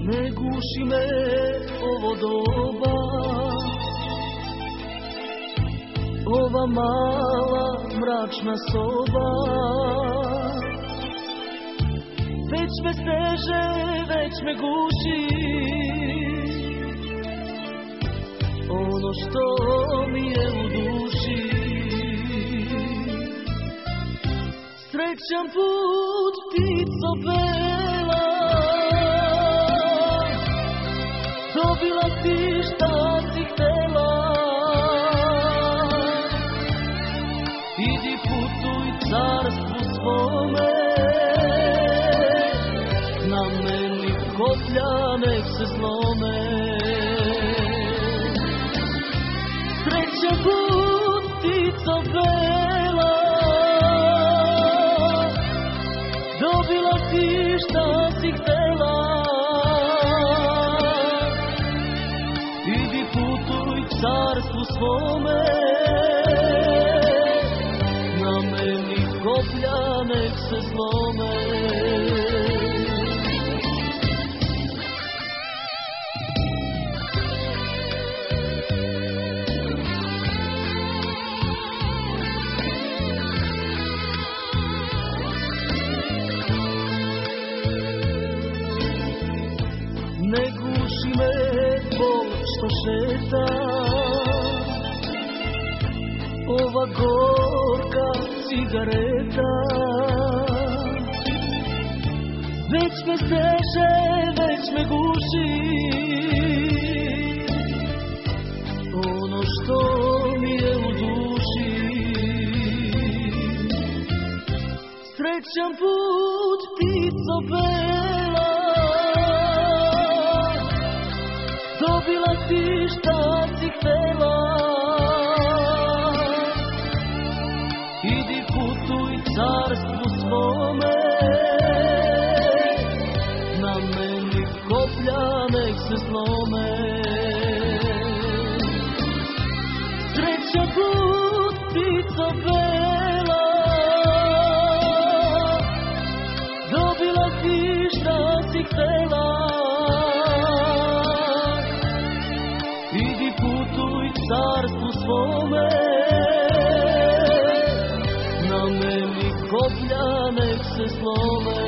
Ne guši me ovo doba, ova mala mračna soba. Već me steže, već me guši ono što mi je u duši. Srećan put, ptico bela, dobila si šta si htela. Idi putuj carstvu svome, na meni koplja nek se slome. Srećan put, ptico bela, dobila si šta si htela. Idi putuj carstvu svome, na meni koplja nek se slome. Ne guši me bol što šeta, ova gorka cigareta. Već me steže, već me guši ono što mi je u duši. Srećan put, ptico bela, dobila si šta si htela. Idi putuj carstvu svome, na meni koplja nek se slome. Srećan put, ptico bela, dobila si šta si htela. Idi putuj carstvu svome, na meni koplja nek se slome.